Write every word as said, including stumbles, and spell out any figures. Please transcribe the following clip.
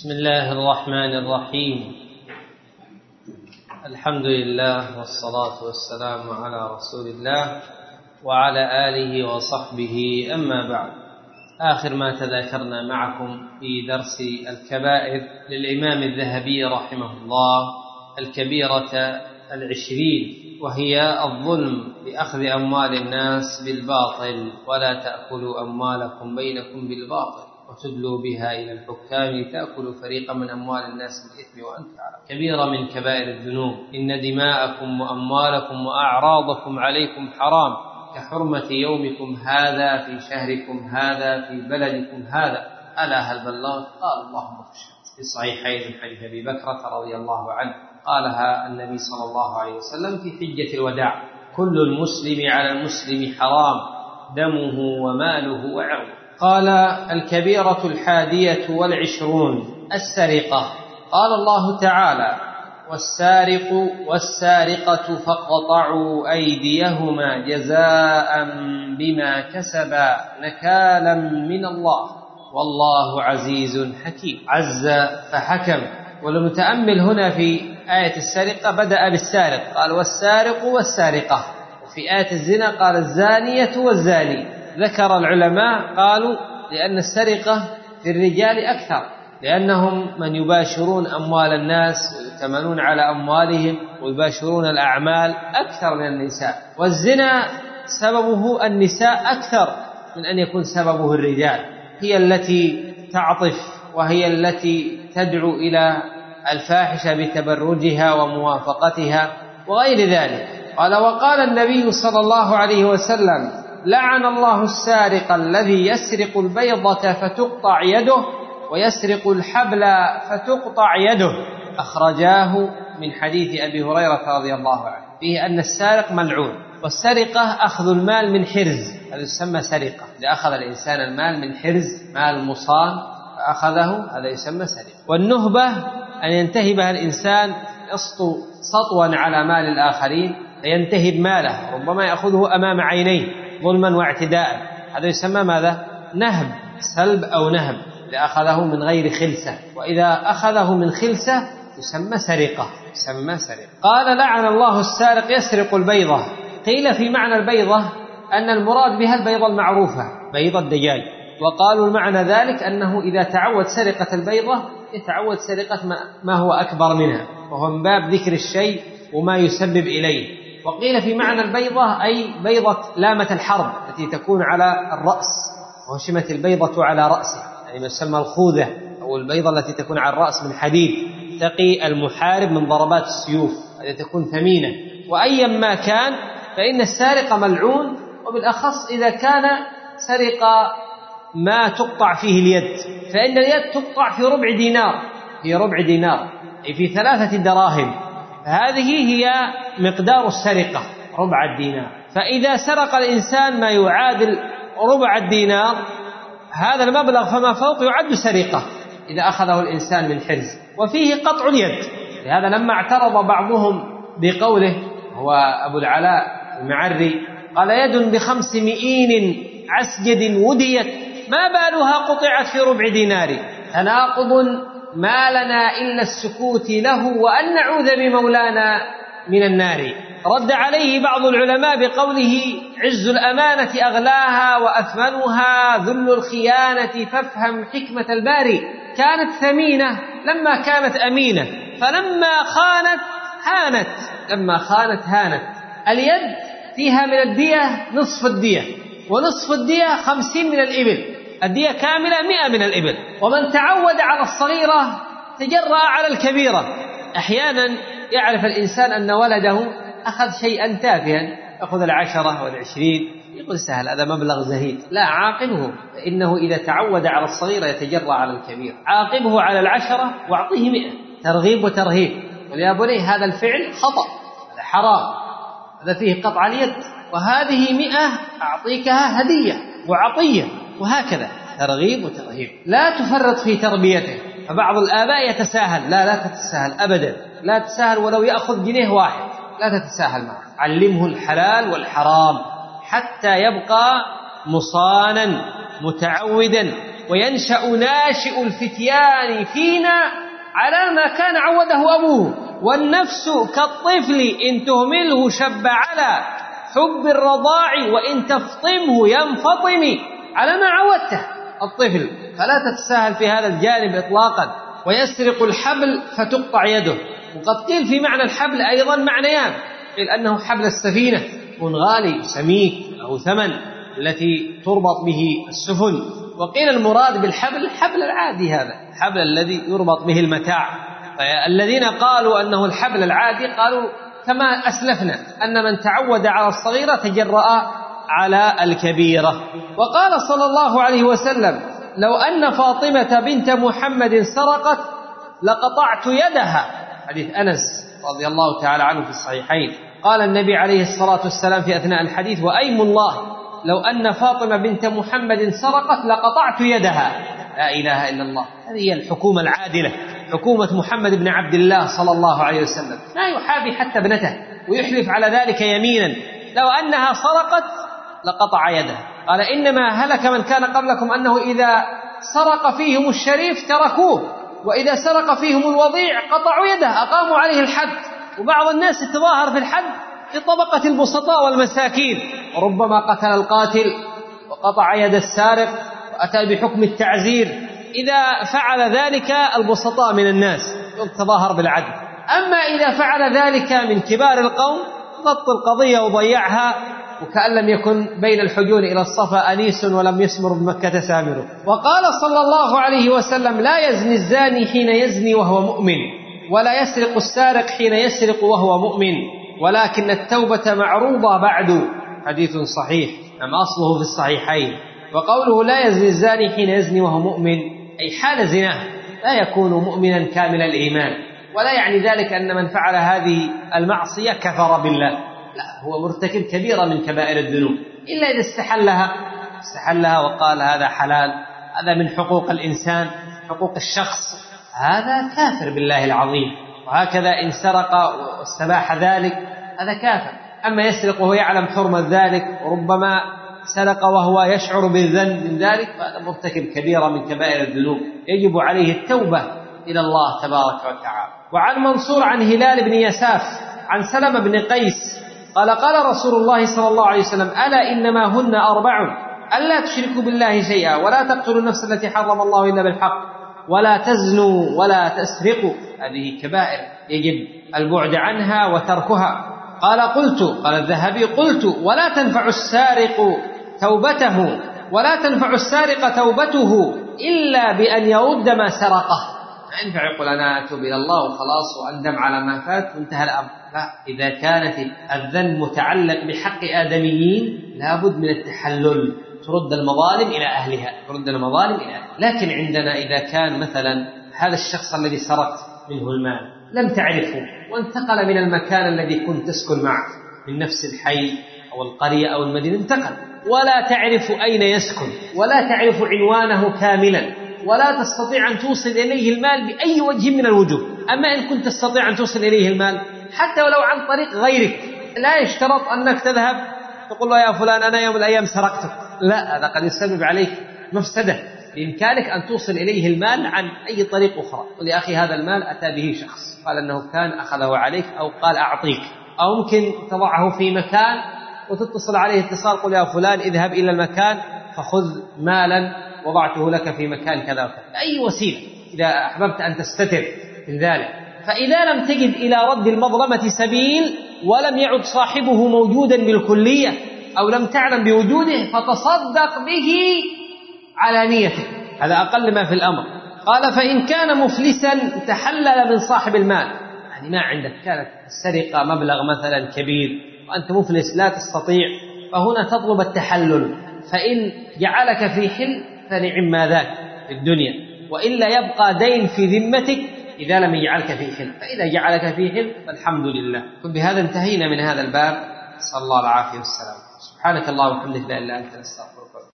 بسم الله الرحمن الرحيم. الحمد لله والصلاة والسلام على رسول الله وعلى آله وصحبه، أما بعد. آخر ما تذاكرنا معكم في درس الكبائر للإمام الذهبي رحمه الله الكبيرة العشرين، وهي الظلم بأخذ أموال الناس بالباطل، ولا تأكلوا أموالكم بينكم بالباطل وتدلوا بها إلى الحكام لتأكلوا فريقا من أموال الناس بالإثم وأنتم تعلمون. كبيرة من كبائر الذنوب. إن دماءكم وأموالكم وأعراضكم عليكم حرام كحرمة يومكم هذا في شهركم هذا في بلدكم هذا، ألا هل بلغت؟ قال اللهم اشهد. في الصحيحين من حديث أبي بكرة رضي الله عنه قالها النبي صلى الله عليه وسلم في حجة الوداع: كل المسلم على المسلم حرام دمه وماله وعرضه. قال: الكبيرة الحادية والعشرون السرقة. قال الله تعالى: والسارق والسارقة فاقطعوا أيديهما جزاء بما كسبا نكالا من الله والله عزيز حكيم. عز فحكم. ولمتأمل هنا في آية السرقة بدأ بالسارق، قال والسارق والسارقة، وفي آية الزنا قال الزانية والزاني. ذكر العلماء قالوا لأن السرقة في الرجال أكثر، لأنهم من يباشرون أموال الناس ويؤتمنون على أموالهم ويباشرون الأعمال أكثر من النساء، والزنا سببه النساء أكثر من أن يكون سببه الرجال. هي التي تعطف وهي التي تدعو إلى الفاحشة بتبرجها وموافقتها وغير ذلك. قال: وقال النبي صلى الله عليه وسلم: لعن الله السارق الذي يسرق البيضة فتقطع يده ويسرق الحبل فتقطع يده. أخرجاه من حديث أبي هريرة رضي الله عنه، فيه أن السارق ملعون. والسرقة أخذ المال من حرز، هذا يسمى سرقة. إذا أخذ الإنسان المال من حرز، مال مصان فأخذه، هذا يسمى سرقة. والنهبة أن ينتهبها الإنسان، يسطو سطوا على مال الآخرين فينتهب ماله، ربما يأخذه أمام عينيه ظلما واعتداء، هذا يسمى ماذا؟ نهب، سلب أو نهب، إذا أخذه من غير خلسة. وإذا أخذه من خلسة يسمى سرقة، يسمى سرقة. قال: لعن الله السارق يسرق البيضة. قيل في معنى البيضة أن المراد بها البيضة المعروفة، بيضة الدجاج. وقالوا المعنى ذلك أنه إذا تعود سرقة البيضة يتعود سرقة ما هو أكبر منها، وهو من باب ذكر الشيء وما يسبب إليه. وقيل في معنى البيضة أي بيضة لامة الحرب التي تكون على الرأس، وهشمت البيضة على رأسه، يعني ما يسمى الخوذة أو البيضة التي تكون على الرأس من حديد، تقي المحارب من ضربات السيوف، التي تكون ثمينة. وأيا ما كان فإن السارق ملعون، وبالأخص إذا كان سرق ما تقطع فيه اليد، فإن اليد تقطع في ربع دينار، في ربع دينار أي في ثلاثة دراهم، هذه هي مقدار السرقة، ربع الدينار. فإذا سرق الإنسان ما يعادل ربع الدينار، هذا المبلغ فما فوق يعد سرقة إذا أخذه الإنسان من حرز. وفيه قطع اليد. لهذا لما اعترض بعضهم بقوله، هو أبو العلاء المعري، قال: يد بخمس مئين عسجد وديت ما بالها قطعت في ربع دينار، تناقض ما لنا إلا السكوت له وأن نعوذ بمولانا من النار. رد عليه بعض العلماء بقوله: عز الأمانة أغلاها وأثمنها ذل الخيانة فافهم حكمة الباري. كانت ثمينة لما كانت أمينة، فلما خانت هانت، لما خانت هانت. اليد فيها من الدية نصف الدية، ونصف الدية خمسين من الإبل، الدية كاملة مئة من الإبل. ومن تعود على الصغيرة تجرأ على الكبيرة. أحيانا يعرف الإنسان أن ولده أخذ شيئا تافها، يأخذ العشرة والعشرين، يقول سهل، هذا مبلغ زهيد. لا، عاقبه، فإنه إذا تعود على الصغيرة يتجرأ على الكبير. عاقبه على العشرة واعطيه مئة، ترغيب وترهيب. ويا بني هذا الفعل خطأ، هذا حرام، هذا فيه قطع اليد، وهذه مئة أعطيكها هدية وعطية، وهكذا ترغيب وترهيب. لا تفرط في تربيته. فبعض الآباء يتساهل، لا لا تتساهل أبدا، لا تتساهل ولو يأخذ جنيه واحد، لا تتساهل معه. علمه الحلال والحرام حتى يبقى مصانا متعودا وينشأ ناشئ الفتيان فينا على ما كان عوده أبوه، والنفس كالطفل إن تهمله شب على حب الرضاع وإن تفطمه ينفطم على ما عودته الطفل. فلا تتساهل في هذا الجانب إطلاقا. ويسرق الحبل فتقطع يده. وقد قيل في معنى الحبل أيضا معنيان، قيل أنه حبل السفينة يكون غالي سميك أو ثمن التي تربط به السفن، وقيل المراد بالحبل الحبل العادي، هذا الحبل الذي يربط به المتاع. الذين قالوا أنه الحبل العادي قالوا كما أسلفنا أن من تعود على الصغيرة تجرأ على الكبيرة. وقال صلى الله عليه وسلم: لو أن فاطمة بنت محمد سرقت لقطعت يدها، حديث أنس رضي الله تعالى عنه في الصحيحين. قال النبي عليه الصلاة والسلام في أثناء الحديث: وأيم الله لو أن فاطمة بنت محمد سرقت لقطعت يدها. لا إله إلا الله. هذه هي الحكومة العادلة، حكومة محمد بن عبد الله صلى الله عليه وسلم. لا يحابي حتى ابنته ويحلف على ذلك يمينا: لو أنها سرقت لقطع يدها. قال: إنما هلك من كان قبلكم أنه إذا سرق فيهم الشريف تركوه، وإذا سرق فيهم الوضيع قطعوا يده، أقاموا عليه الحد. وبعض الناس يتظاهر في الحد في طبقة البسطاء والمساكين، وربما قتل القاتل وقطع يد السارق وأتى بحكم التعزير. إذا فعل ذلك البسطاء من الناس يتظاهر بالعدل، أما إذا فعل ذلك من كبار القوم غط القضية وضيعها، وكأن لم يكن بين الحجون إلى الصفا أنيس ولم يسمر بمكة سامر. وقال صلى الله عليه وسلم: لا يزني الزاني حين يزني وهو مؤمن، ولا يسرق السارق حين يسرق وهو مؤمن، ولكن التوبة معروضة بعد. حديث صحيح، أما أصله في الصحيحين. وقوله لا يزني الزاني حين يزني وهو مؤمن أي حال زناه، لا يكون مؤمنا كامل الإيمان، ولا يعني ذلك أن من فعل هذه المعصية كفر بالله، لا، هو مرتكب كبيرة من كبائر الذنوب، إلا إذا استحلها استحلها وقال هذا حلال، هذا من حقوق الإنسان، حقوق الشخص، هذا كافر بالله العظيم. وهكذا إن سرق واستباح ذلك هذا كافر. أما يسرق وهو يعلم حرمة ذلك، وربما سرق وهو يشعر بالذنب من ذلك، فهذا مرتكب كبيرة من كبائر الذنوب، يجب عليه التوبة إلى الله تبارك وتعالى. وعن منصور عن هلال بن يساف عن سلمة بن قيس قال: قال رسول الله صلى الله عليه وسلم: ألا إنما هن أربع: ألا تشركوا بالله شيئا، ولا تقتلوا النفس التي حرم الله إلا بالحق، ولا تزنوا، ولا تسرقوا. هذه كبائر يجب البعد عنها وتركها. قال: قلت، قال الذهبي: قلت: ولا تنفع السارق توبته ولا تنفع السارق توبته إلا بأن يرد ما سرقه. ما ينفع يقول أنا أتوب إلى الله وخلاص وأندم على ما فات وانتهى الأمر، لا. إذا كانت الذنب متعلق بحق آدميين لابد من التحلل، ترد المظالم إلى أهلها، ترد المظالم إلى أهلها. لكن عندنا إذا كان مثلا هذا الشخص الذي سرقت منه المال لم تعرفه، وانتقل من المكان الذي كنت تسكن معه من نفس الحي أو القرية أو المدينة، انتقل ولا تعرف أين يسكن، ولا تعرف عنوانه كاملا، ولا تستطيع أن توصل إليه المال بأي وجه من الوجوه. أما إن كنت تستطيع أن توصل إليه المال حتى ولو عن طريق غيرك، لا يشترط أنك تذهب تقول له: يا فلان أنا يوم الأيام سرقتك، لا، هذا قد يسبب عليك مفسدة. بإمكانك أن توصل إليه المال عن أي طريق أخرى. قل: يا أخي هذا المال أتى به شخص قال أنه كان أخذه عليك، أو قال أعطيك، أو ممكن تضعه في مكان وتتصل عليه اتصال: قل يا فلان اذهب إلى المكان فخذ مالا وضعته لك في مكان كذا وكذا، أي وسيلة إذا أحببت أن تستتر من ذلك. فإذا لم تجد إلى رد المظلمة سبيل، ولم يعد صاحبه موجودا بالكلية، أو لم تعلم بوجوده، فتصدق به على نيته، هذا أقل ما في الأمر. قال: فإن كان مفلسا تحلل من صاحب المال، يعني ما عندك، كانت السرقة مبلغ مثلا كبير وأنت مفلس لا تستطيع، فهنا تطلب التحلل. فإن جعلك في حل فنعم ما ذاك في الدنيا، وإلا يبقى دين في ذمتك إذا لم يجعلك في حل، فإذا جعلك في حل فالحمد لله. وبهذا انتهينا من هذا الباب، صلى الله العافية والسلام. سبحانك اللهم وبحمدك لا إله إلا أنت نستغفرك.